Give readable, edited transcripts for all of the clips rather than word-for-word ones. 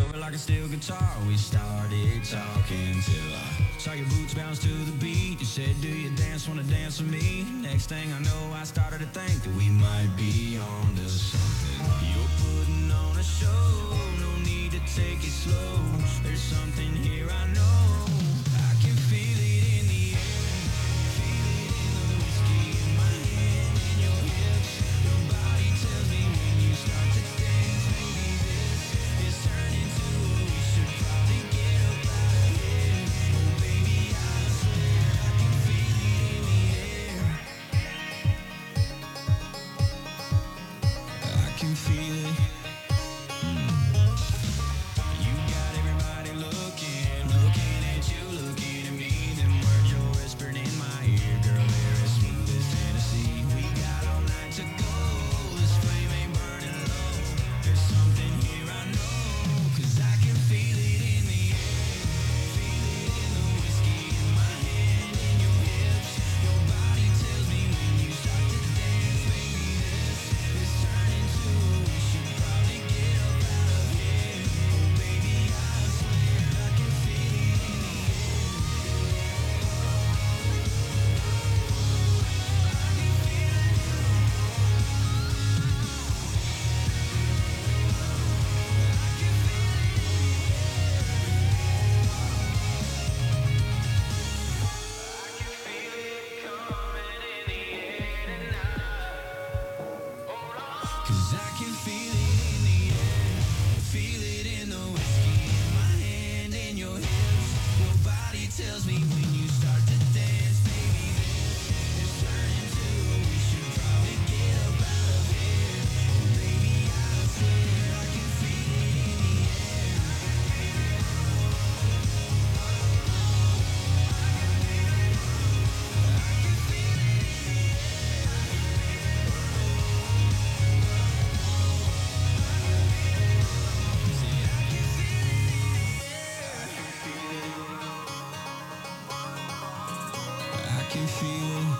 over like a steel guitar. We started talking till I saw your boots bounce to the beat. You said, do you wanna dance with me? Next thing I know, I started to think that we might be on to something. You're putting on a show, no need to take it slow. There's something here I know. I can feel it in the air, feel it in the whiskey in my hand, in your hips. Your body tells me when you start to dance, maybe this is turning to what we should probably get up out of here. Oh baby, I swear I can feel it in the air. I can feel it. You got everybody looking at you, looking at me. Them words you're whispering in my ear, girl, they're as smooth as Tennessee. We got all night to go, this flame ain't burning low. There's something here I know, 'cause I can feel it in the air. Feel it in the whiskey in my hand, in your hips. Your body tells me when you start to dance, baby, this is turning to what we should probably get up out of here. Oh baby, I swear I can feel it in the air. Cause I can feel it in the air, feel it in the whiskey in my hand, in your hips. Your body tells me when you start to dance, baby, this is turning to what we should probably get up out of here. Oh baby, I swear I can feel it in the air. I can feel it.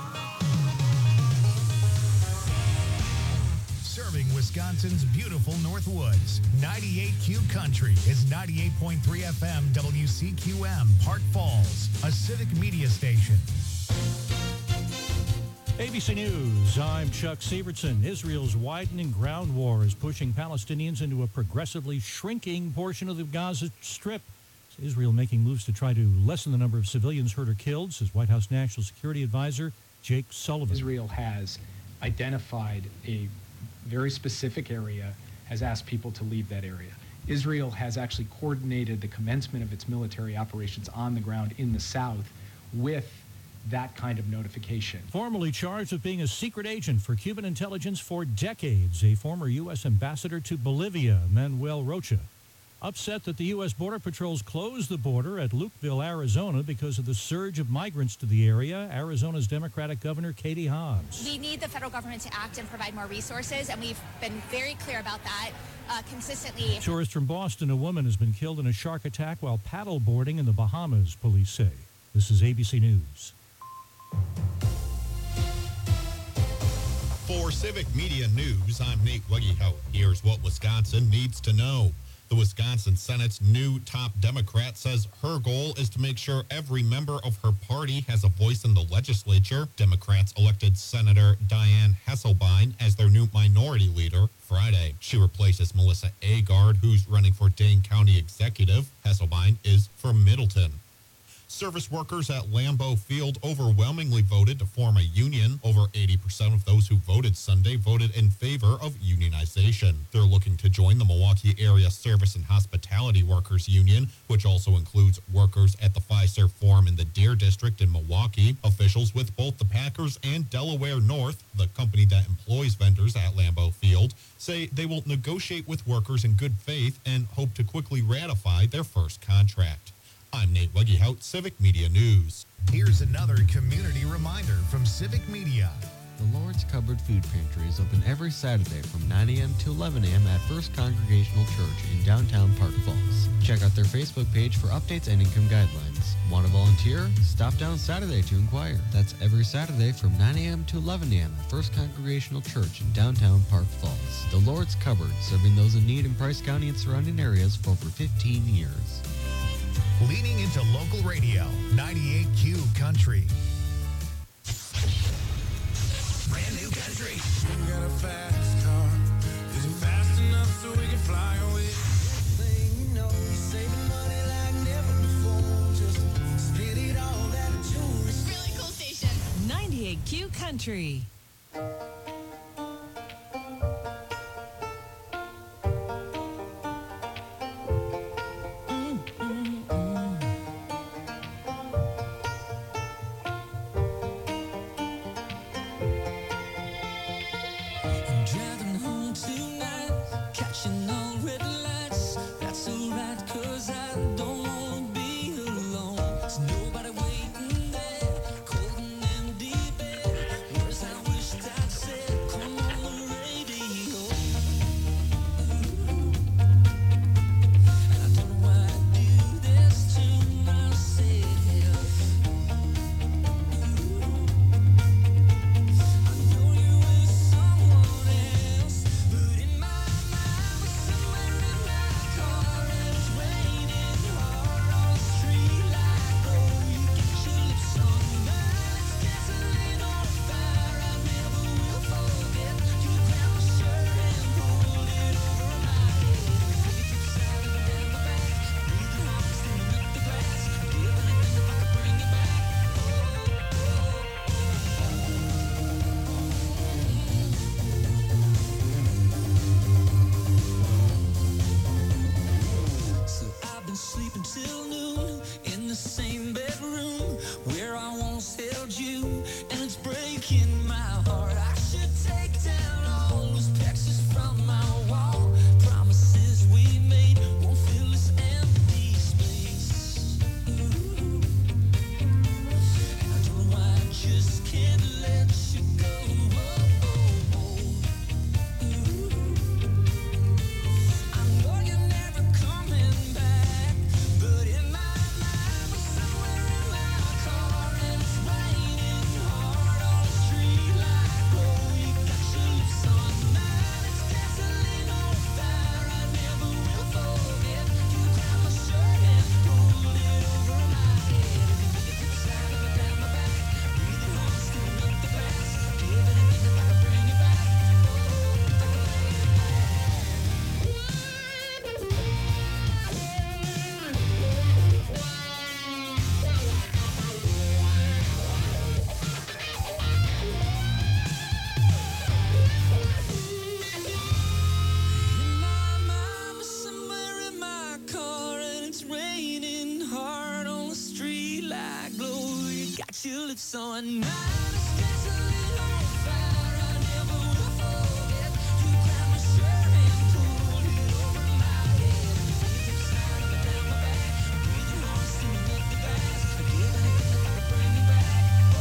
Serving Wisconsin's beautiful Northwoods. 98Q Country is 98.3 FM WCQM, Park Falls, a civic media station. ABC News, I'm Chuck Sievertson. Israel's widening ground war is pushing Palestinians into a progressively shrinking portion of the Gaza Strip. Israel making moves to try to lessen the number of civilians hurt or killed, says White House National Security Advisor Jake Sullivan. Israel has identified a very specific area, has asked people to leave that area. Israel has actually coordinated the commencement of its military operations on the ground in the south with that kind of notification. Formally charged with being a secret agent for Cuban intelligence for decades, a former U.S. ambassador to Bolivia, Manuel Rocha, upset that the U.S. Border Patrols closed the border at Lukeville, Arizona, because of the surge of migrants to the area. Arizona's Democratic Governor Katie Hobbs. We need the federal government to act and provide more resources, and we've been very clear about that consistently. Tourist from Boston, a woman has been killed in a shark attack while paddle boarding in the Bahamas, police say. This is ABC News. For Civic Media News, I'm Nate Weggehout. Here's what Wisconsin needs to know. The Wisconsin Senate's new top Democrat says her goal is to make sure every member of her party has a voice in the legislature. Democrats elected Senator Diane Hesselbein as their new minority leader Friday. She replaces Melissa Agard, who's running for Dane County Executive. Hesselbein is from Middleton. Service workers at Lambeau Field overwhelmingly voted to form a union. Over 80% of those who voted Sunday voted in favor of unionization. They're looking to join the Milwaukee Area Service and Hospitality Workers Union, which also includes workers at the Fiserv Forum in the Deer District in Milwaukee. Officials with both the Packers and Delaware North, the company that employs vendors at Lambeau Field, say they will negotiate with workers in good faith and hope to quickly ratify their first contract. I'm Nate Weggehout, Civic Media News. Here's another community reminder from Civic Media. The Lord's Cupboard Food Pantry is open every Saturday from 9 a.m. to 11 a.m. at First Congregational Church in downtown Park Falls. Check out their Facebook page for updates and income guidelines. Want to volunteer? Stop down Saturday to inquire. That's every Saturday from 9 a.m. to 11 a.m. at First Congregational Church in downtown Park Falls. The Lord's Cupboard, serving those in need in Price County and surrounding areas for over 15 years. Leaning into local radio, 98Q Country. Brand new country. We got a fast car. Is it fast enough so we can fly away? Thing you know, you're saving money like never before. Just spit it all out of jewelry. Really cool station. 98Q Country. Driving home tonight, catching all red lights. That's alright, 'cause I don't wanna be alone. There's nobody waiting there, cold and empty bed. Words I wished I'd said, come on the radio. And I don't know why I do this to myself. I know you with someone else, but in my mind, we're somewhere in my car, and it's raining hard on the street like gold. You got your lips on mine, it's gasoline on fire. I never will forget. You grabbed my shirt and pulled it over my head. Fingertips out and down my back, breathing hard, steaming up the glass. Give anything if I could bring you back. So I've been sleeping till noon in the same bedroom where I once held you, and it's breaking my heart. I should take down all those pictures from my wall. Promises we made won't fill this empty space. Ooh. And I don't know why I just can't let you go. Ooh. I know you're never coming back, but in my mind, we're somewhere in my car, and it's raining hard on the street like gold. You got your lips on mine, it's gasoline on fire. I never will forget. You grabbed my shirt and pulled it over my head. Fingertips out and down my back, breathing hard, steaming up the glass. Give anything if I could bring you back. In my mind, we're somewhere in my car, and it's raining hard on the street like glow. You got your lips on mine, it's gasoline on fire. I never will forget. You grabbed my shirt and pulled it over my head. Fingertips out and down my back, breathing hard, steaming up the glass. I'd give anything if I could bring you back.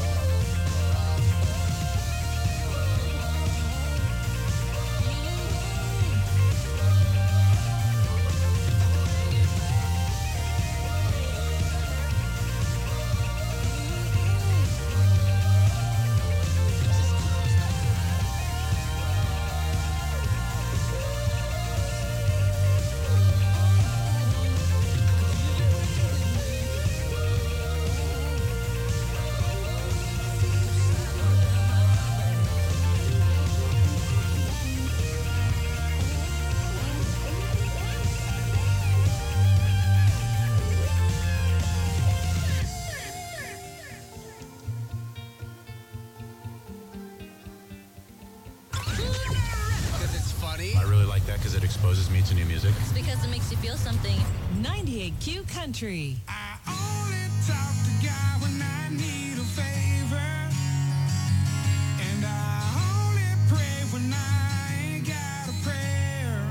I really like that because it exposes me to new music. It's because it makes you feel something. 98Q Country. I only talk to God when I need a favor, and I only pray when I ain't got a prayer.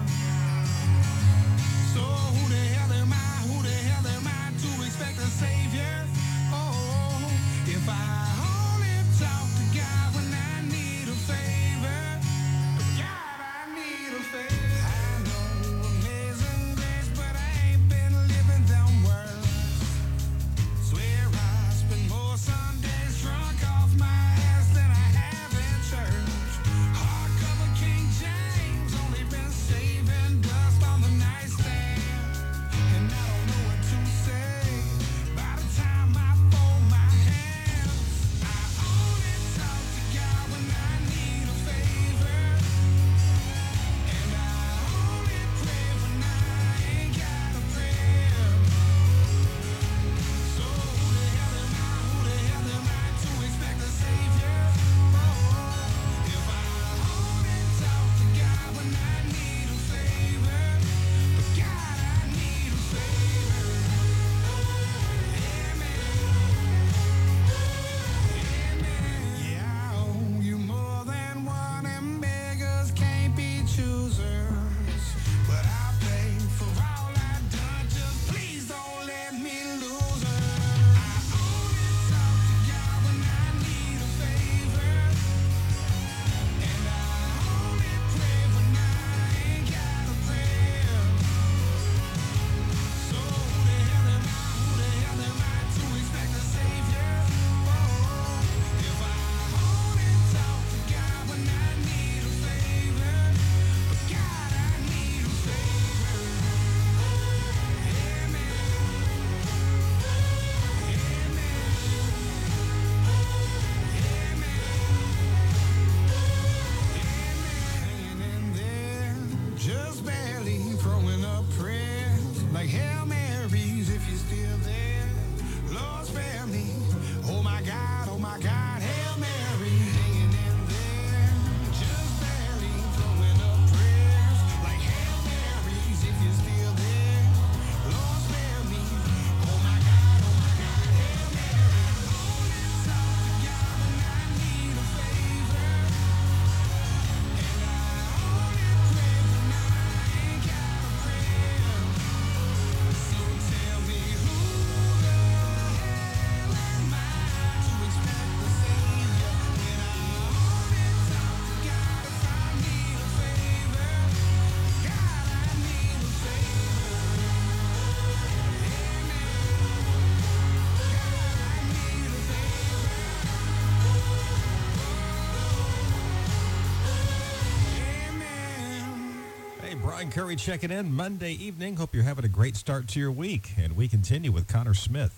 So who the hell am I to expect a savior? Oh, if I only talk to God when I need a favor. God, I need a favor. I know amazing grace, but I ain't been living Brian Curry checking in Monday evening. Hope you're having a great start to your week. And we continue with Connor Smith.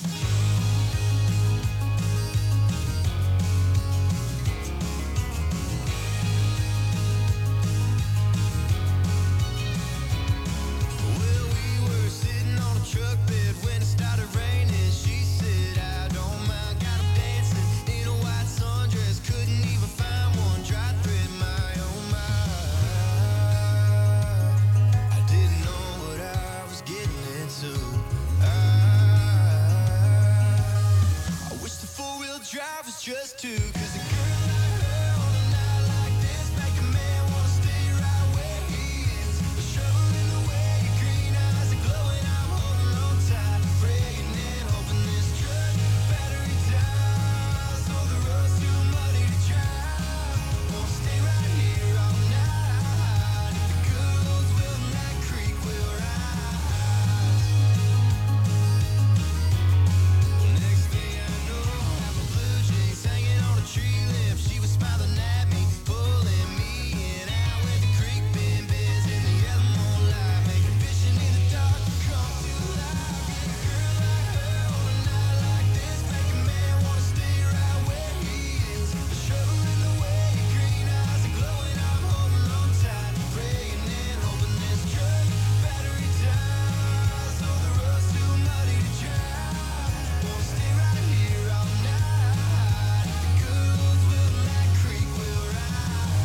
Just two, 'cause a girl like her on a night like this make a man wanna stay right where he is. The shovel in the way, your green eyes are glowing. I'm holding on tight, praying and hoping this truck battery dies. Oh, the road's too muddy to drive. Wanna stay right here all night. If the girls will, that creek will rise. Well, next thing I know, I'm a blue jeans hanging on a tree limb. She was smiling at me, pulling me in out where the creek been biz in the yellow moonlight, making vision in the dark come to life. A girl like her on a night like this make a man wanna stay right where he is. A shovel in the way, your green eyes are glowing. I'm holding on tight, praying and hoping this truck battery dies. Oh, the road's too muddy to drive. Wanna stay right here all night. If the girls will, that creek will rise.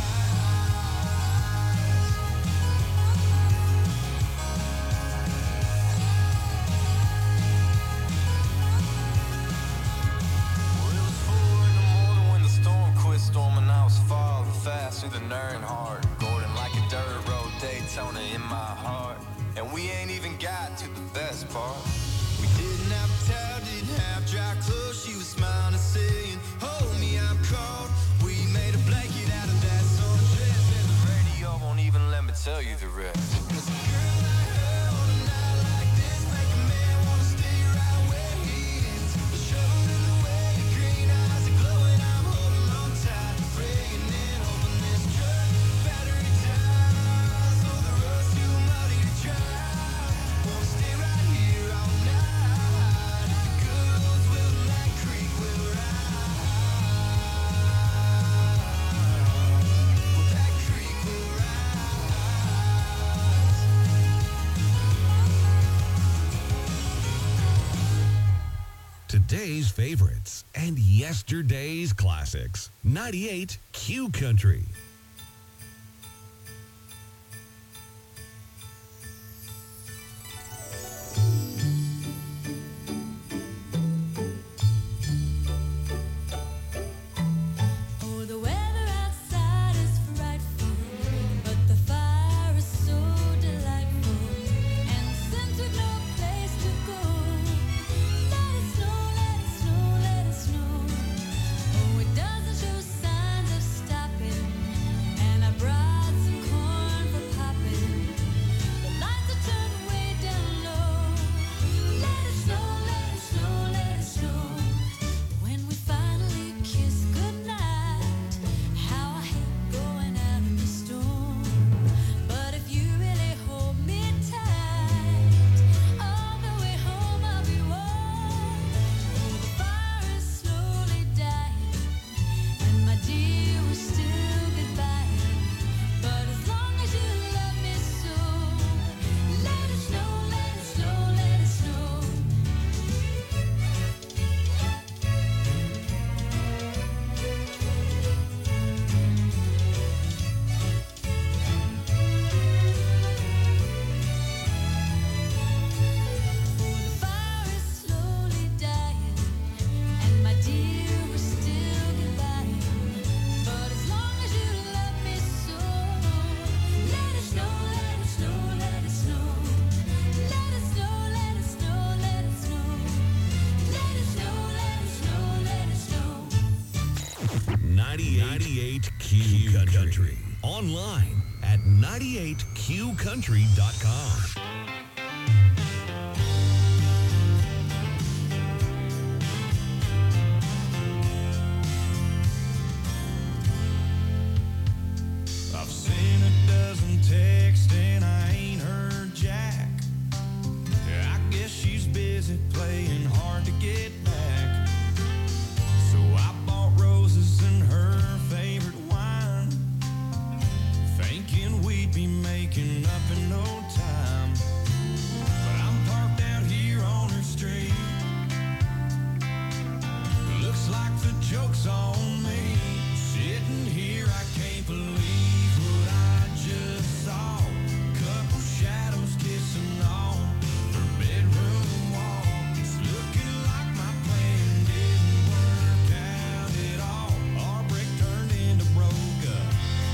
Well, it was 4 in the morning when the storm quit storming. I was falling fast through the Nernhard, Gordon like a dirt road Daytona in my heart. And we ain't even got to the best part. We didn't have a towel, didn't have dry clothes. She was smiling and saying, hold me, I'm cold. We made a blanket out of that sundress. And the radio won't even let me tell you the rest. 'Cause a girl like her on a night like this make a man wanna stay right where he is. The shovel in the way, your green eyes are glowing. I'm holding on tight, praying and hoping this truck battery dies. Oh, the road's too muddy to drive. Wanna stay right here all night. If the girls will, that creek will rise. Well, that creek will rise. Today's favorites and yesterday's classics. 98 Q Country. Oh, the weather outside is frightful, but the fire is so delightful. And since we've no place to go, let it snow, let it snow, let it snow. Oh, it doesn't show signs of stopping, and I brought some corn for popping. The lights are turned way down low. Let it snow, let it snow, let it snow. When we finally kiss goodnight, how I hate going out in the storm. But if you really hold me tight, all the way home I'll be warm. Oh, the fire is slowly dying, and my dear, we're still goodbye. But as long as you love me so, let it snow, let it snow, let it snow. Oh, the fire is slowly dying, and my dear, we're still goodbye. But as long as you love me so, let it snow, let it snow, let it snow. Let it snow, let it snow, let it snow. Let it snow, let it snow, let it snow. 98 Q Country. Online at 98qcountry.com. I've seen a dozen texts and visit playing hard to get back. So I bought roses and her favorite wine, thinking we'd be making up in no time. But I'm parked out here on her street. Looks like the joke's on me. Sitting here, I can't believe what I just saw. Couple shadows kissing on her bedroom wall. It's looking like my plan didn't work out at all. Our break turned into broke up.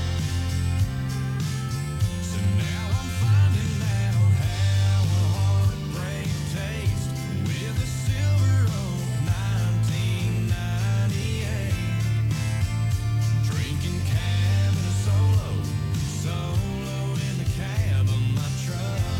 So now I'm finding out how a heartbreak tastes with a Silver Oak 1998. Drinking cabin solo in the cab of my truck.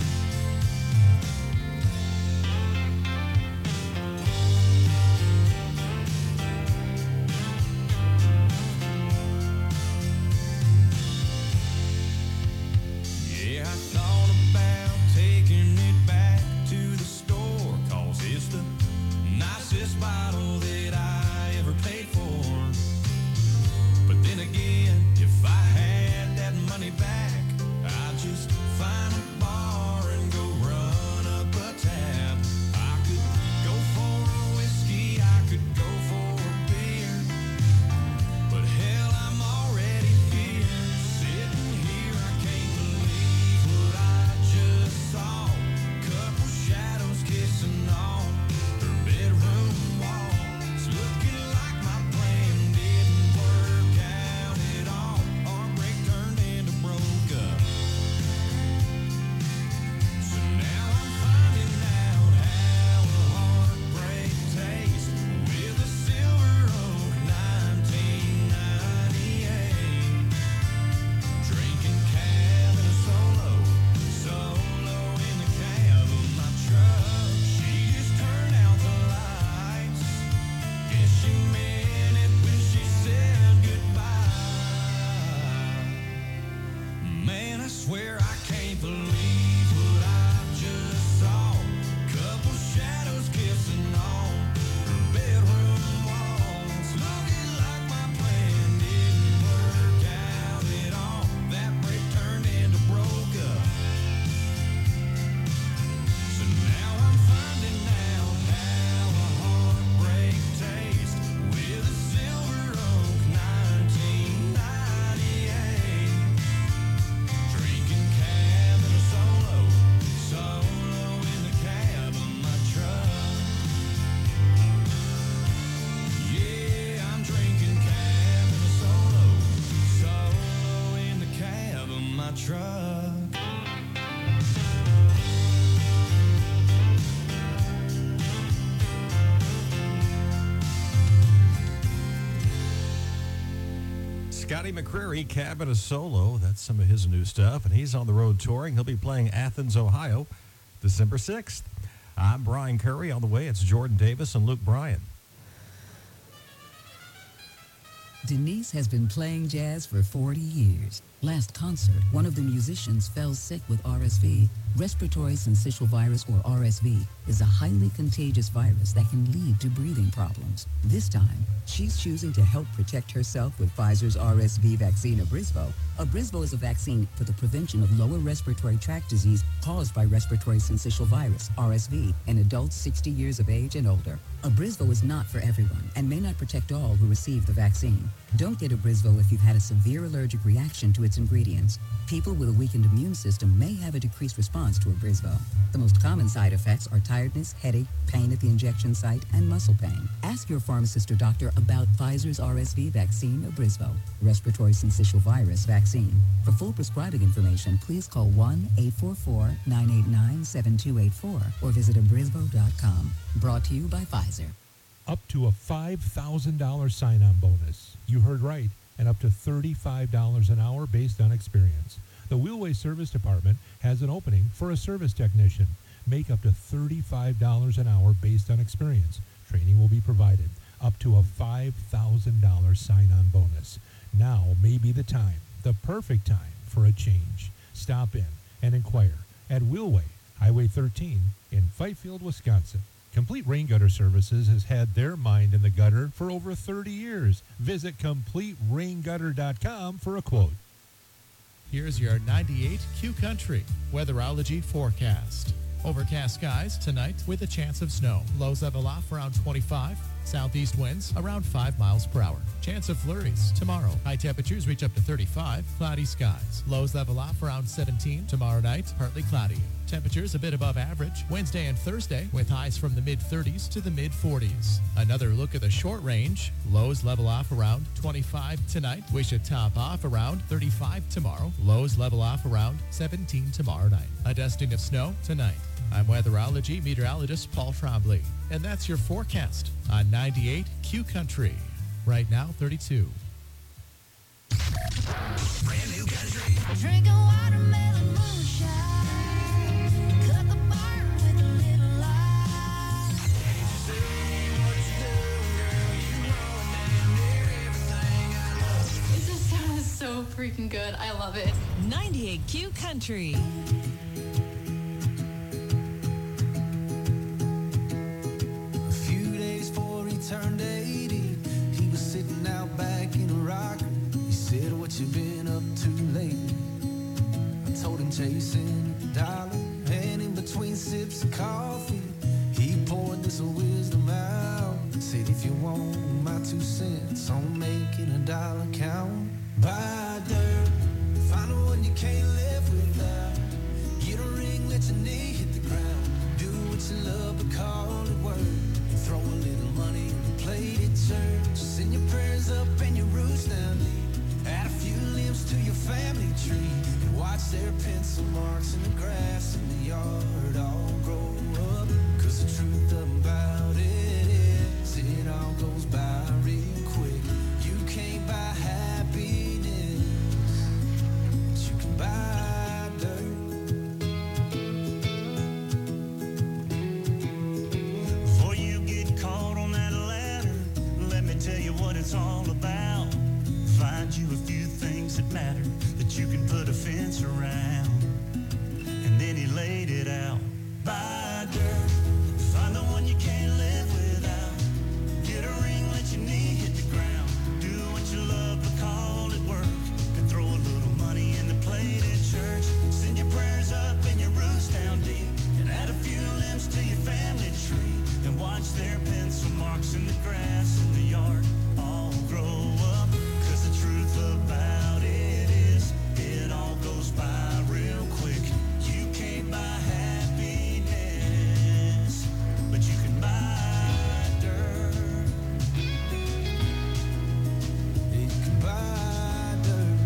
Yeah, I thought about taking it back to the store, 'cause it's the nicest bottle that I ever paid for. But then again, if I had that money back, I'd just find a bar and go run up a tab. I could go for a whiskey, I could go for a beer, but hell, I'm already here. Sitting here, I can't believe what I just saw. Couple shadows kissing on her bedroom wall. It's looking like my plan didn't work out at all. Our break turned into broke up. So now I'm finding out how a heartbreak tastes with a Silver Oak 1998. Drinking cabin solo in the cab of my truck. She just turned out the lights. Guess she meant it when she said goodbye. Man, I swear I can't believe what I just saw. Couple shadows kissing on her bedroom walls. Looking like my plan didn't work out at all. That break turned into broke up. So now I'm finding out how a heartbreak tastes with a Silver Oak 1998. Drinking cabin solo in the cab of my truck. Yeah, I'm drinking cabin solo in the cab of my truck. Scotty McCreery, Cabin a Solo. That's some of his new stuff, and he's on the road touring. He'll be playing Athens, Ohio, December 6th. I'm Brian Curry. On the way, it's Jordan Davis and Luke Bryan. Denise has been playing jazz for 40 years. Last concert, one of the musicians fell sick with RSV. Respiratory syncytial virus, or RSV, is a highly contagious virus that can lead to breathing problems. This time, she's choosing to help protect herself with Pfizer's RSV vaccine, Abrysvo. Abrysvo is a vaccine for the prevention of lower respiratory tract disease caused by respiratory syncytial virus, RSV, in adults 60 years of age and older. Abrysvo is not for everyone and may not protect all who receive the vaccine. Don't get Abrysvo if you've had a severe allergic reaction to its ingredients. People with a weakened immune system may have a decreased response to Abrysvo. The most common side effects are tiredness, headache, pain at the injection site, and muscle pain. Ask your pharmacist or doctor about Pfizer's RSV vaccine, Abrysvo, respiratory syncytial virus vaccine. For full prescribing information, please call 1-844-989-7284 or visit abrysvo.com. Brought to you by Pfizer. Up to a $5,000 sign-on bonus. You heard right, and up to $35 an hour based on experience. The Wheelway Service Department has an opening for a service technician. Make up to $35 an hour based on experience. Training will be provided. Up to a $5,000 sign-on bonus. Now may be the time, the perfect time for a change. Stop in and inquire at Wheelway Highway 13 in Fifield, Wisconsin. Complete Rain Gutter Services has had their mind in the gutter for over 30 years. Visit CompleteRainGutter.com for a quote. Here's your 98 Q Country weatherology forecast. Overcast skies tonight with a chance of snow. Lows level off around 25. Southeast winds around 5 miles per hour. Chance of flurries tomorrow. High temperatures reach up to 35. Cloudy skies. Lows level off around 17. Tomorrow night, partly cloudy. Temperatures a bit above average Wednesday and Thursday with highs from the mid-30s to the mid-40s. Another look at the short range. Lows level off around 25 tonight. We should top off around 35 tomorrow. Lows level off around 17 tomorrow night. A dusting of snow tonight. I'm weatherology meteorologist Paul Trombley, and that's your forecast on 98 Q Country. Right now, 32. Brand new country. Drinking watermelon moonshine. Cut the barn with a little light. This song is so freaking good. I love it. 98 Q Country. A few days before he turned 80, he was sitting out back in a rocker. He said, "What you been up to lately?" I told him chasing a dollar, and in between sips of coffee, he poured this wisdom out. Said, "If you want my 2 cents on making a dollar count, buy dirt, find the one you can't live without. Get a ring, let your knee hit the ground. Do what you love, but call it work. And throw a little money in the plate at church. Send your prayers up and your roots down deep. Add a few limbs to your family tree. And watch their pencil marks in the grass in the yard all grow up. 'Cause the truth about it is, it all goes by real quick. You can't buy happiness, but you can buy dirt. Before you get caught on that ladder, let me tell you what it's all about. Find you a few things that matter that you can put a fence around. And then he laid it out. Buy dirt, find the one you can't live without. Get a ring, let your knee hit the ground. Do what you love, but call it work. And throw a little money in the plate at church. Send your prayers up and your roots down deep. And add a few limbs to your family tree. And watch their pencil marks in the grass in the yard all grow up. 'Cause the truth about it is, it all goes by real quick. You can't buy happiness, but you can buy dirt. You can buy dirt.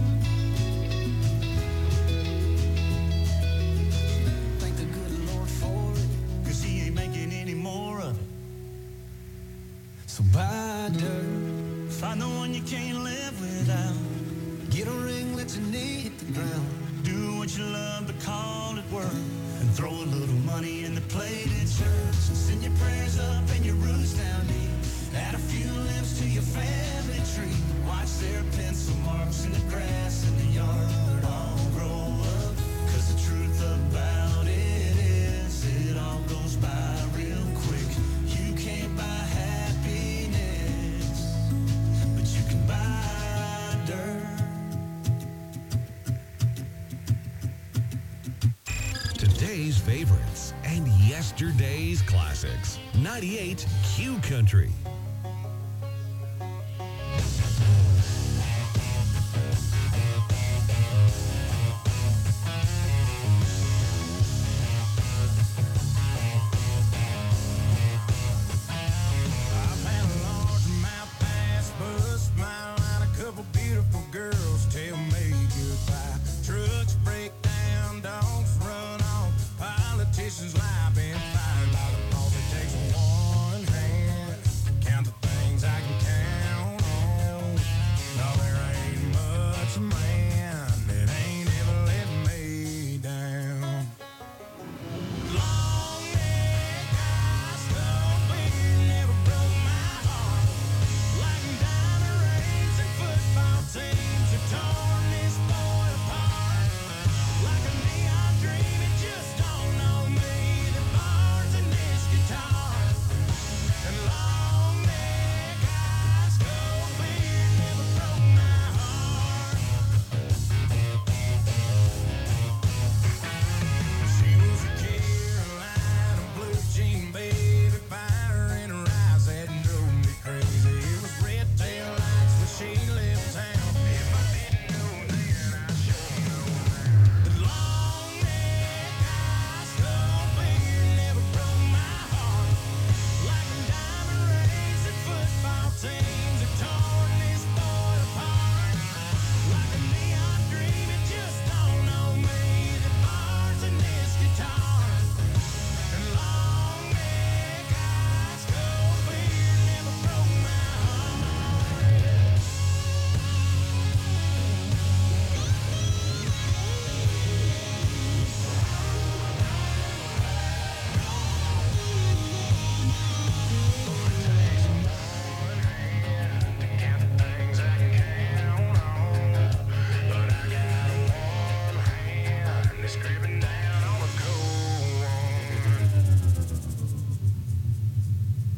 Thank the good Lord for it, 'cause he ain't making any more of it. So buy dirt, find the one you can't live without. Get a ring, let your knee hit the ground. Do what you love, but call it work. And throw a little money in the plate at church. And send your prayers up and your roots down deep. Add a few limbs to your family tree. Watch their pencil marks in the grass in the yard all grow up. 'Cause the truth about it is, it all goes by real quick. You can't buy happiness, but you can buy dirt. Today's favorites and yesterday's classics. 98 Q Country. I've had a largemouth bass bust my line, a couple beautiful girls tell me goodbye. Trucks break down, dogs run off, politicians lie, been fired by the law. It takes one hand to count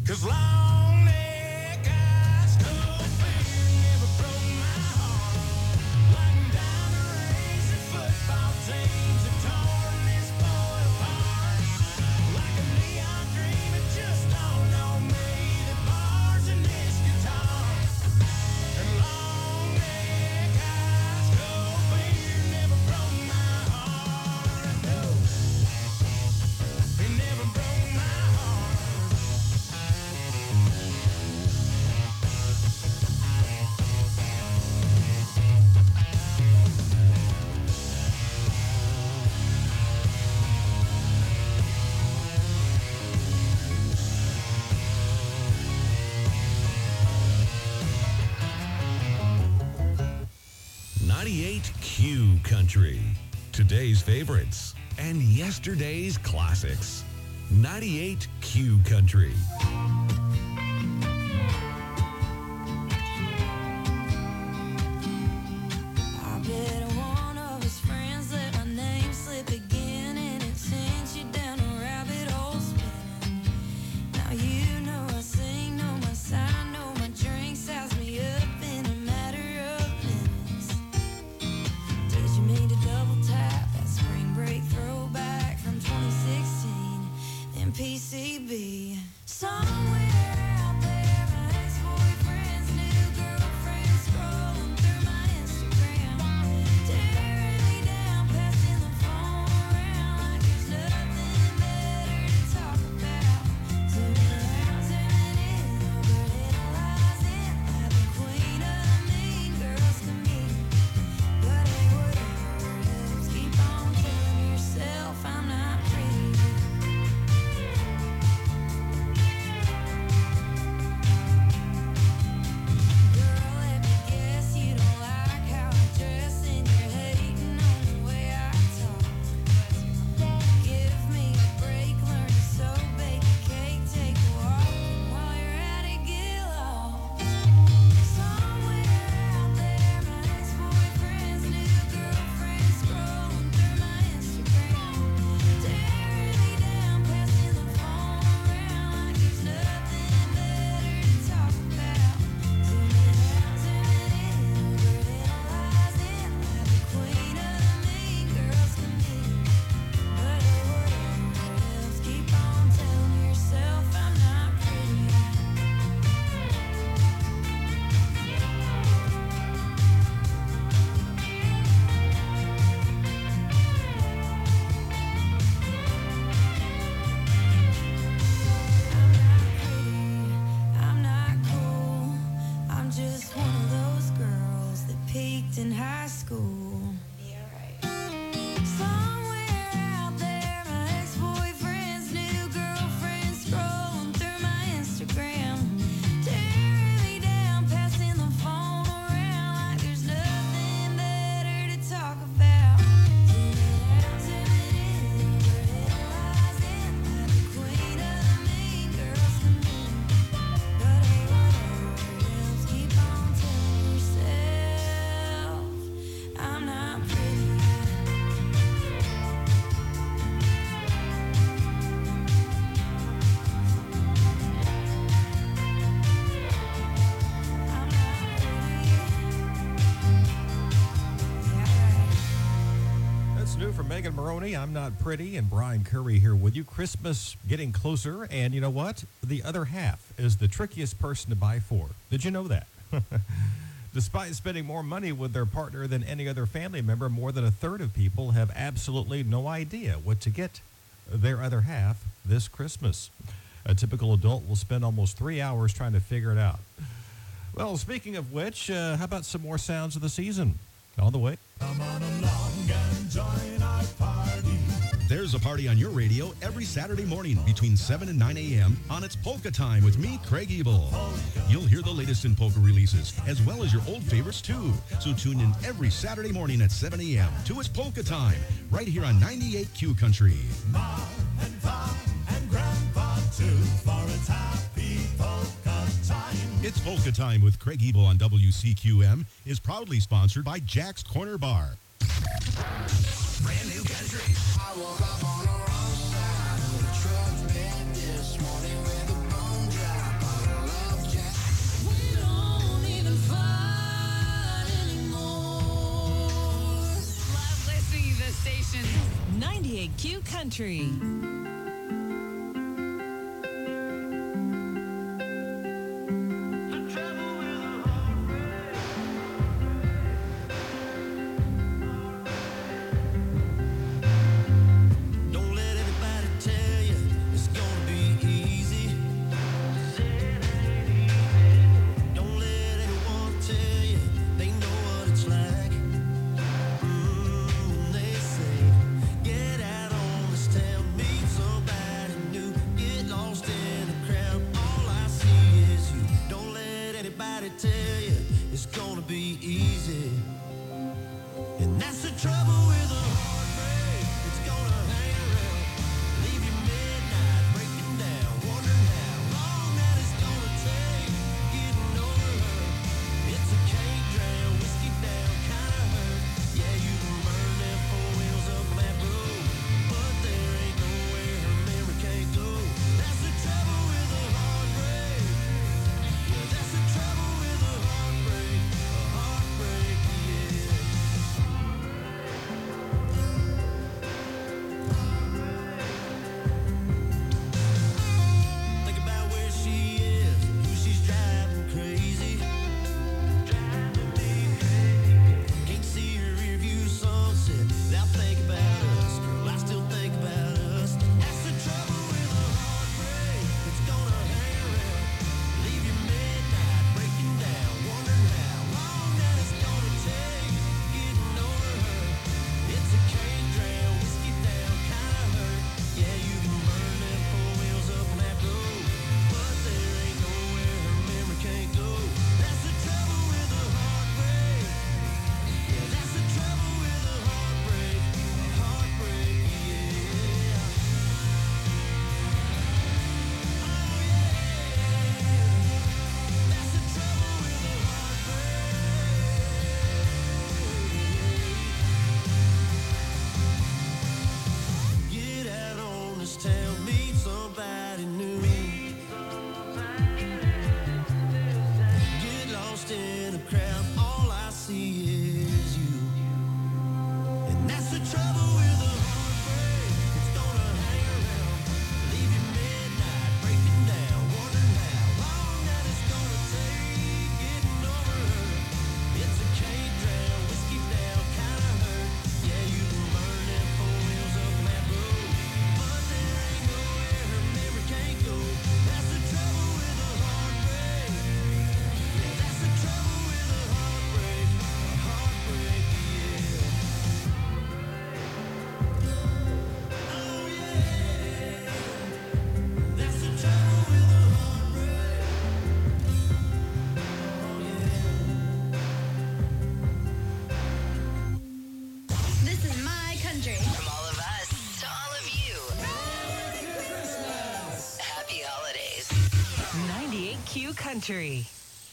'Cause long neck eyes, no fear, never broke my heart. Like diamond rings and football teams have torn this boy apart. Like a neon dream, it just dawned on me that bars in this guitar. And long neck eyes, no fear, never broke my heart. No, it never broke my heart. Q Country. Today's favorites and yesterday's classics. 98 Q Country. I bet one of his friends let my name slip again, and it sends you down a rabbit hole spinning. Now you know I sing, know my sign, know my drink, size me up in a matter of minutes. Did you mean to double tap that spring break throwback from 2016? Then PCB. Somewhere out there, my ex-boyfriend's new girlfriend scrolling through my Instagram, tearing me down, passing the phone around like there's nothing better to talk about. Zooming out, zooming in, overanalyzing like the queen of the mean girls to me. But hey, whatever helps, keep on telling yourself I'm not pretty. Girl, let me guess you don't like how I dress, and you're hating on the way I talk. Give me a break, learn to sew, bake a cake, take a walk, and while you're at it, get lost. Somewhere out there, my ex-boyfriend's new girlfriend scrolling through my Instagram, tearing me down, passing the phone around like there's nothing better to talk about. Zooming out, zooming in, overanalyzing like the queen of the mean girls to me. But hey, whatever helps, keep on telling yourself I'm not pretty. I'm not cool, I'm just one of those girls that peaked in high school. Somewhere out there, my ex-boyfriend's new girlfriend scrolling through my Instagram, tearing me down, passing the phone around like there's nothing better to talk about. Zooming out, zooming in, overanalyzing like the queen of the mean girls to me. But hey, whatever helps, keep on telling yourself I'm not pretty. That's new from Megan Maroney. I'm Not Pretty, and Brian Curry here with you. Christmas getting closer, and you know what? The other half is the trickiest person to buy for. Did you know that? Despite spending more money with their partner than any other family member, more than a third of people have absolutely no idea what to get their other half this Christmas. A typical adult will spend almost 3 hours trying to figure it out. Well, speaking of which, how about some more sounds of the season? On the way. Come on along and join our party. There's a party on your radio every Saturday morning between 7 and 9 a.m. on It's Polka Time with me, Craig Ebel. You'll hear the latest in polka releases, as well as your old favorites, too. So tune in every Saturday morning at 7 a.m. to It's Polka Time, right here on 98 Q Country. Ma and Pa and Grandpa, too, for its happy polka time. It's Polka Time with Craig Ebel on WCQM is proudly sponsored by Jack's Corner Bar. Brand new country. I woke up on the wrong side of the truck bed this morning with a bone dry. Country. Don't let anybody tell you it's gonna be easy. Don't let anyone tell you they know what it's like. They say, get out on this town, meet somebody new, get lost in the crowd. All I see is you. Don't let anybody tell you it's gonna be easy. And that's the trouble with a heartbreak. It's gonna hang around, leave you midnight, breaking down, wondering how long that it's gonna take getting over her. It's a can't drown, whiskey down kind of hurt. Yeah, you can burn them four wheels up that road, but there ain't nowhere her memory can't go. That's the trouble with a heartbreak. Yeah, that's the trouble with a heartbreak. A heartbreak, yeah. Think about where she is, who she's driving crazy. Driving me crazy. Can't see her rearview sunset without thinking about us. Girl, I still think about us. That's the trouble with a heartbreak. It's gonna hang around, leave you midnight, breaking down, wondering how long that it's gonna take getting over her. It's a can't drown, whiskey down kind of hurt. Yeah, you can burn them four wheels up on that road, but there ain't nowhere her memory can't go. That's the trouble with a heartbreak. Yeah, that's the trouble with a heartbreak. A heartbreak, yeah. Oh yeah. That's the trouble with a heartbreak. Get out on this town, meet somebody new. Get lost in a crowd, all I see is you. And that's the trouble with a heartbreak. It's gonna hang around, leave you midnight, breaking down, wondering how long that it's gonna take getting over her. It's a can't drown, whiskey down kind of hurt. Yeah, you can burn them four wheels up on that road, but there ain't nowhere her memory can't go. That's the trouble with a heartbreak. Yeah, that's the trouble with a heartbreak. A heartbreak, yeah. Oh yeah. That's the trouble with a heartbreak. Oh yeah. This is my country. From all of us to all of you. Happy holidays. 98Q Country.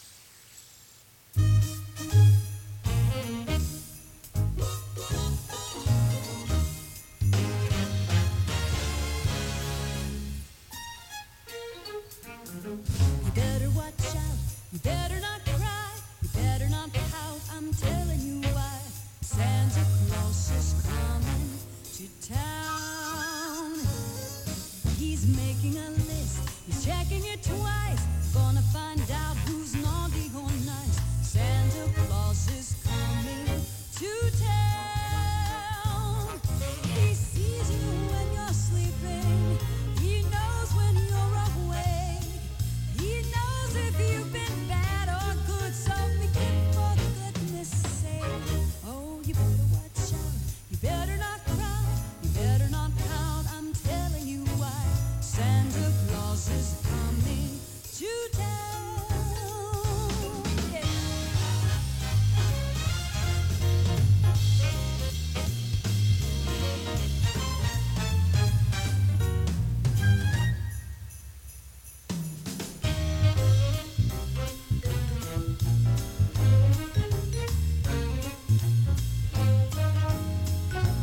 You better watch out. You better not cry. You better not pout. I'm telling you why. Santa Claus is coming to town. He's making a list. He's checking it twice. Gonna find out who's naughty or nice. Santa Claus is coming to town. He sees you when you're sleeping. He knows when you're awake. He knows if you've been bad or good. So begin for goodness sake. Oh, you better watch out. You better not cry. You better not pout. I'm telling you why. Santa Claus is coming to town. Yeah.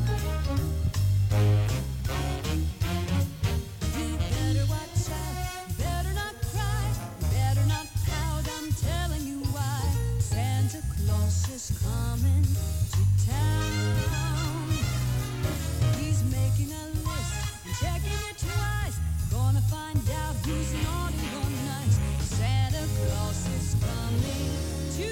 You better watch out. You who's naughty or nice. Santa Claus is coming to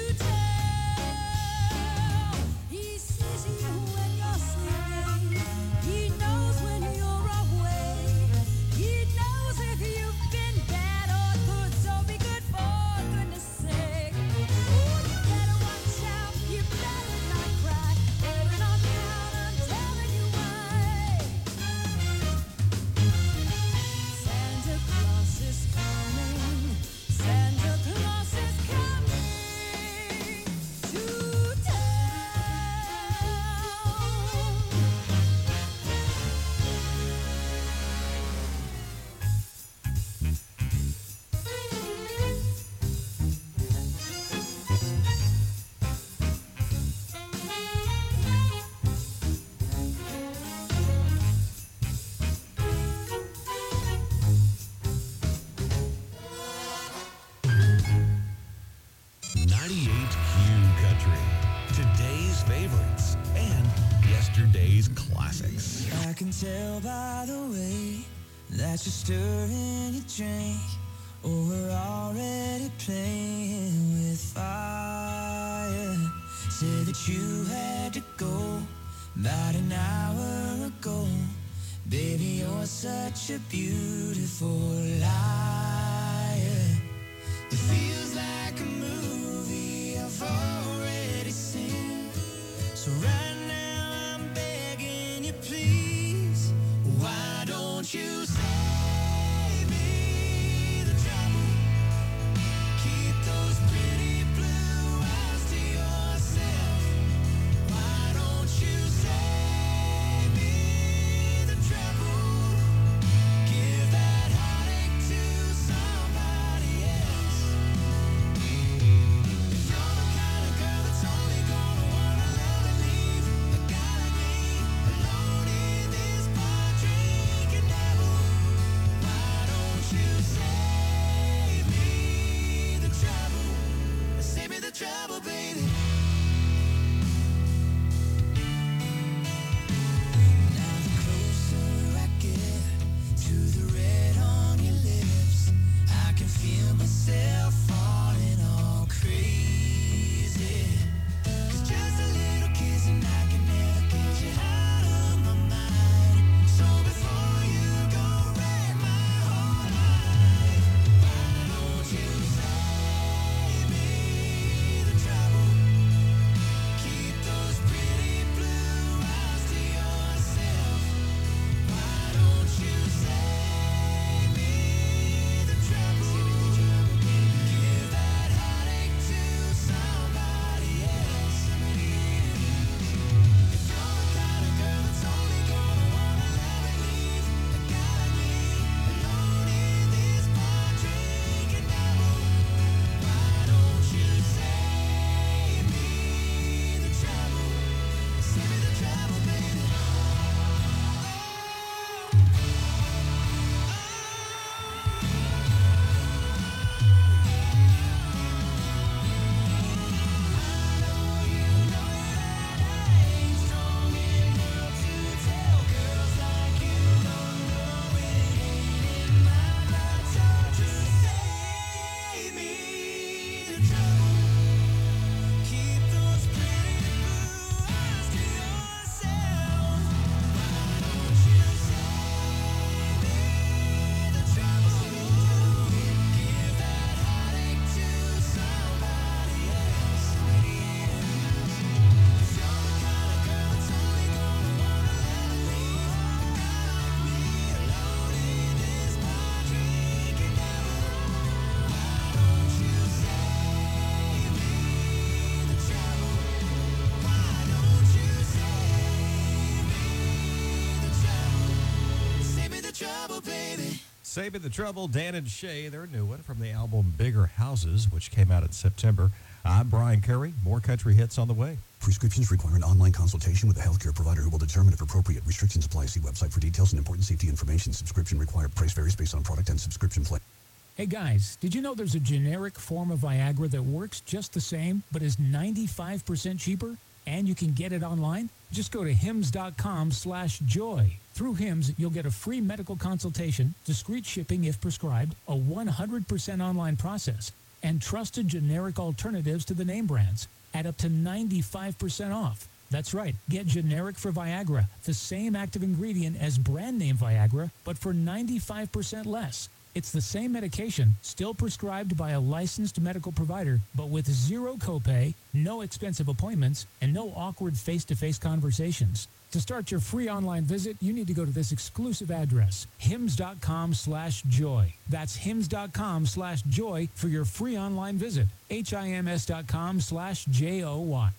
town. He sees you when you're sleeping. He knows when you're away. He knows if you've been bad or good. So be good for goodness sake. Oh, you better watch out. You better not cry. Going on down, I'm telling you why. Santa Claus is coming. Santa Claus is coming to Country. Today's favorites and yesterday's classics. I can tell by the way that you're stirring your drink. Oh, we're already playing with fire. Said that you had to go about an hour ago. Baby, you're such a beautiful liar. It feels like a movie I've already seen. So right now I'm begging you, please. Why don't you save me the trouble? Keep those pretty blue eyes to yourself. Why don't you save me the trouble? Give that heartache to somebody else. If you're the kind of girl that's only gonna wanna love and leave a guy like me alone in this bar drinking devil, why don't you save me the trouble? Save me the trouble, baby. Now the closer I get to the red on your lips, I can feel myself falling all crazy. 'Cause just a little kiss and I can never get you out of my mind. So before you go wreck my whole life, why don't you save me the trouble? Keep those pretty blue eyes to yourself. Why don't you save me the trouble? Give that heartache to somebody else. If you're the kind of girl that's only gonna wanna love and leave a guy like me alone in this bar drinking devil, why don't you save me the trouble? Save me the trouble, baby. Save me the trouble. Keep those pretty blue eyes to yourself. Why don't you save me the trouble? Give that heartache to somebody else. If you're the kind of girl that's only gonna wanna love and leave a guy like me alone in this bar drinking devil, why don't you save me the trouble? Why don't you save me the trouble? Save me the trouble, baby. Save Me the Trouble, Dan and Shay, their new one from the album Bigger Houses, which came out in September. I'm Brian Curry. More country hits on the way. Prescriptions require an online consultation with a healthcare provider who will determine if appropriate. Restrictions apply. See website for details and important safety information. Subscription required. Price varies based on product and subscription plan. Hey guys, did you know there's a generic form of Viagra that works just the same, but is 95% cheaper? And you can get it online. Just go to hims.com/joy. Through Hims, you'll get a free medical consultation, discreet shipping if prescribed, a 100% online process, and trusted generic alternatives to the name brands at up to 95% off. That's right. Get generic for Viagra, the same active ingredient as brand name Viagra, but for 95% less. It's the same medication, still prescribed by a licensed medical provider, but with zero copay, no expensive appointments, and no awkward face-to-face conversations. To start your free online visit, you need to go to this exclusive address, hims.com/joy. That's hims.com/joy for your free online visit. HIMS.com/JOY.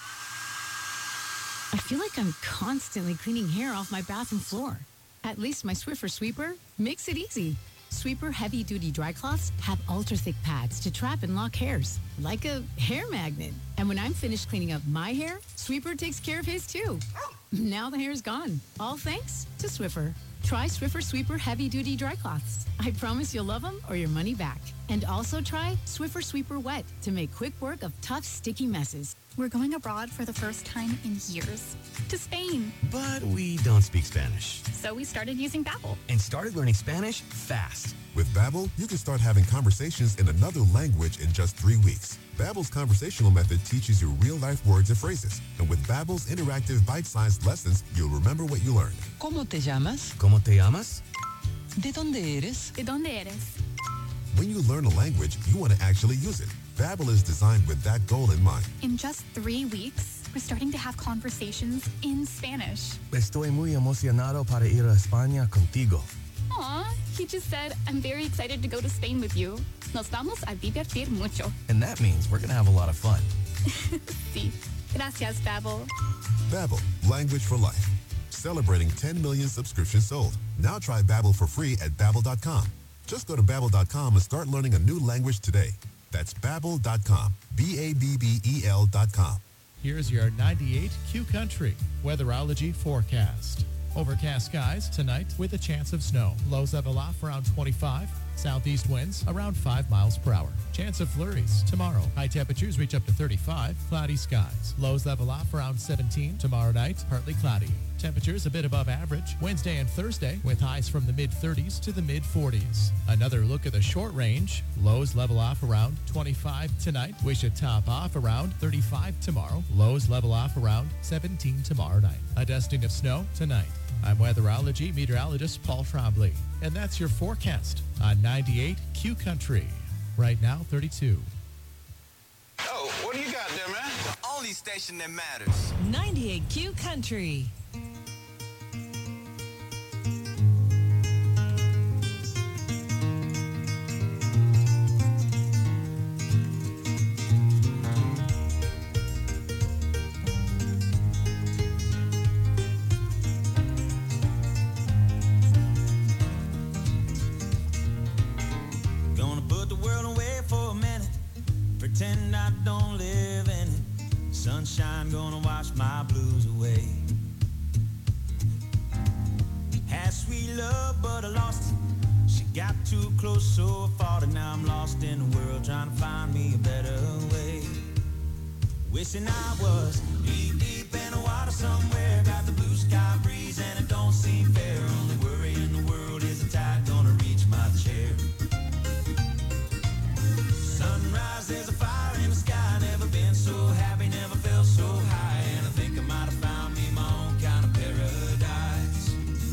I feel like I'm constantly cleaning hair off my bathroom floor. At least my Swiffer Sweeper makes it easy. Sweeper heavy-duty dry cloths have ultra-thick pads to trap and lock hairs, like a hair magnet. And when I'm finished cleaning up my hair, Sweeper takes care of his too. Now the hair's gone, all thanks to Swiffer. Try Swiffer Sweeper heavy-duty dry cloths. I promise you'll love them or your money back. And also try Swiffer Sweeper Wet to make quick work of tough, sticky messes. We're going abroad for the first time in years. To Spain. But we don't speak Spanish. So we started using Babbel. And started learning Spanish fast. With Babbel, you can start having conversations in another language in just 3 weeks. Babbel's conversational method teaches you real-life words and phrases. And with Babbel's interactive bite-sized lessons, you'll remember what you learned. ¿Cómo te llamas? ¿Cómo te llamas? ¿De dónde eres? ¿De dónde eres? When you learn a language, you want to actually use it. Babbel is designed with that goal in mind. In just 3 weeks, we're starting to have conversations in Spanish. Estoy muy emocionado para ir a España contigo. Aw, he just said, I'm very excited to go to Spain with you. Nos vamos a divertir mucho. And that means we're going to have a lot of fun. Sí. Gracias, Babbel. Babbel, language for life. Celebrating 10 million subscriptions sold. Now try Babbel for free at Babbel.com. Just go to Babbel.com and start learning a new language today. That's Babbel.com. Babbel.com. Here's your 98Q Country weatherology forecast. Overcast skies tonight with a chance of snow. Lows level off around 25. Southeast winds around 5 miles per hour. Chance of flurries tomorrow. High temperatures reach up to 35. Cloudy skies. Lows level off around 17. Tomorrow night, partly cloudy. Temperatures a bit above average Wednesday and Thursday with highs from the mid-30s to the mid-40s. Another look at the short range. Lows level off around 25 tonight. We should top off around 35 tomorrow. Lows level off around 17 tomorrow night. A dusting of snow tonight. I'm weatherology meteorologist Paul Trombley. And that's your forecast on 98Q Country. Right now, 32. Oh, what do you got there, man? The only station that matters. 98Q Country. Gonna put the world away for a minute. Pretend I don't live in it. Sunshine gonna wash my blues away. Had sweet love, but I lost it. She got too close, so far, and now I'm lost in the world, trying to find me a better way. Wishing I was deep, deep in the water somewhere. Got the blue sky breeze, and it don't seem fair. Only worry in the world is the tide gonna reach my chair. Sunrise, there's a fire in the sky. Never been so happy, never felt so high. And I think I might have found me my own kind of paradise.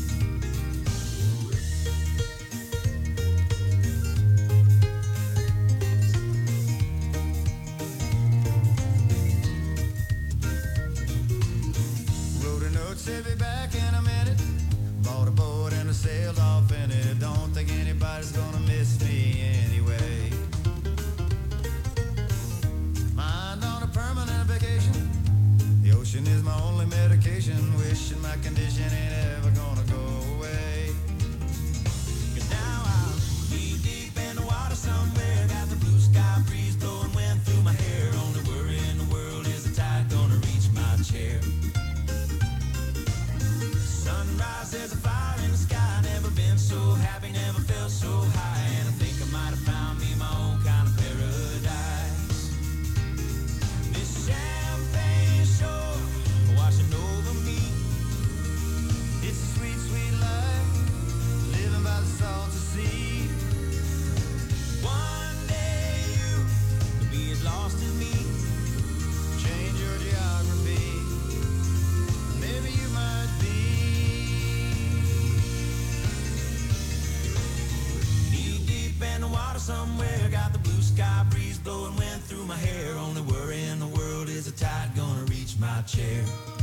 Wrote a note, said be back in a minute. Bought a boat and I sailed off in it. Don't think anybody's gonna miss me anyway. Mind on a permanent vacation. The ocean is my only medication. Wishing my condition ain't ever gonna go away. 'Cause now I'm deep, deep in the water somewhere. Got the blue sky breeze blowing wind through my hair. Only worry in the world is the tide gonna reach my chair. Sunrise, there's a fire in the sky. Never been so happy, never felt so high. And I think I somewhere, got the blue sky breeze blowing wind through my hair. Only worry in the world is a tide gonna reach my chair.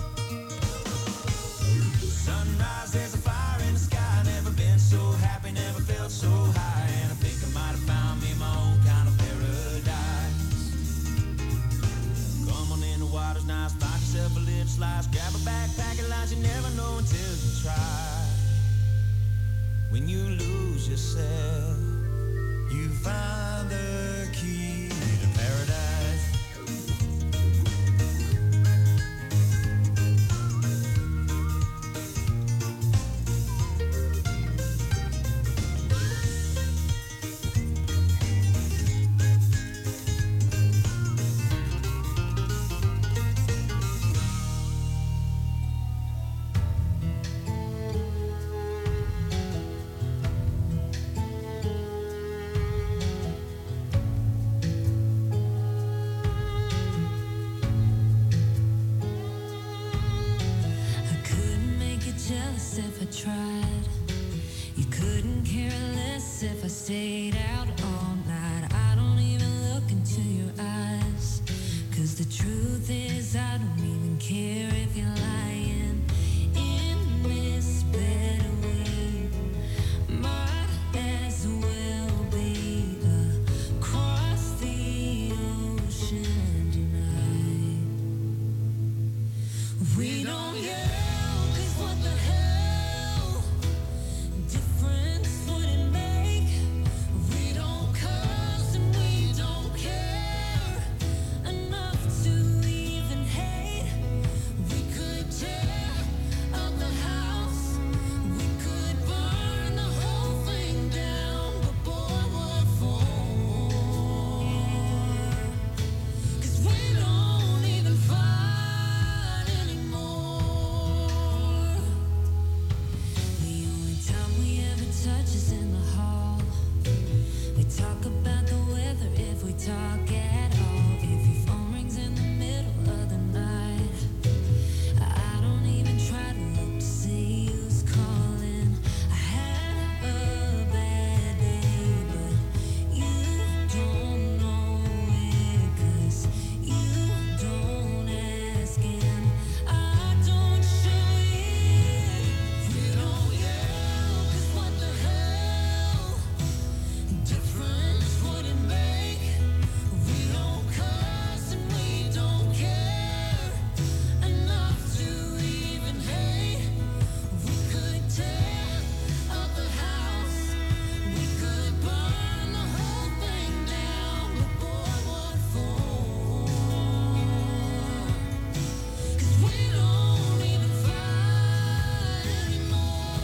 Sunrise, there's a fire in the sky. Never been so happy, never felt so high. And I think I might have found me my own kind of paradise. Come on in, the water's nice. Find yourself a little slice. Grab a backpack and lunch. You never know until you try. When you lose yourself, you find the key to paradise. Jealous if I tried. You couldn't care less if I stayed out all night. I don't even look into your eyes, 'cause the truth is I don't even care if you're lying in this bed. We might as well be across the ocean tonight. We don't yell. Talk at all. If your phone rings in the middle of the night, I don't even try to look to see who's calling. I had a bad day, but you don't know it, 'cause you don't ask and I don't show it. We don't yell, 'cause what the hell difference would it make? We don't cuss and we don't care enough to even hate. We could tear up the house, we could burn the whole thing down, but boy, what for? 'Cause we don't even fight anymore.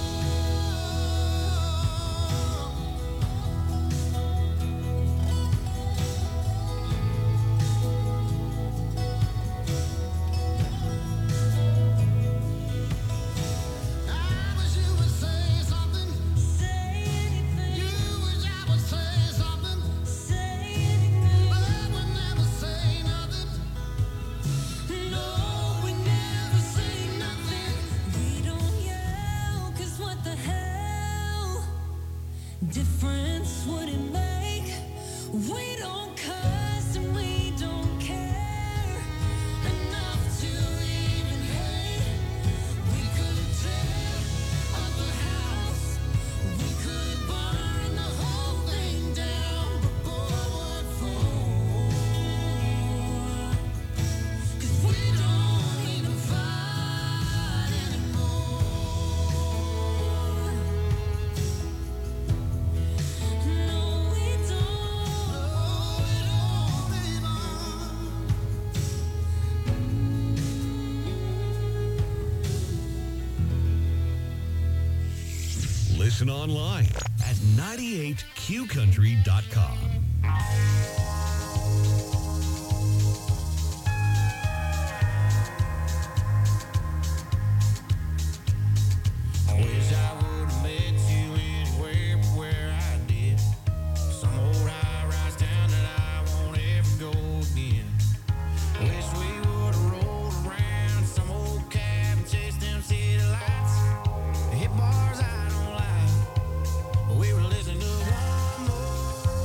Difference would it make? We don't cuss and we don't care enough to even hate. We could tear up the house, we could burn the whole thing down, but boy, what for? 'Cause we don't even fight anymore. No, we Listen online at 98qcountry.com. I wish I would have met you anywhere but where I did. Some old high-rise town that I won't ever go again. Wish we would have rolled around some old cab and chased them city lights. Hit bars I don't like. We were listening to one more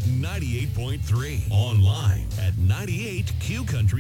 98.3. Online at 98QCountry.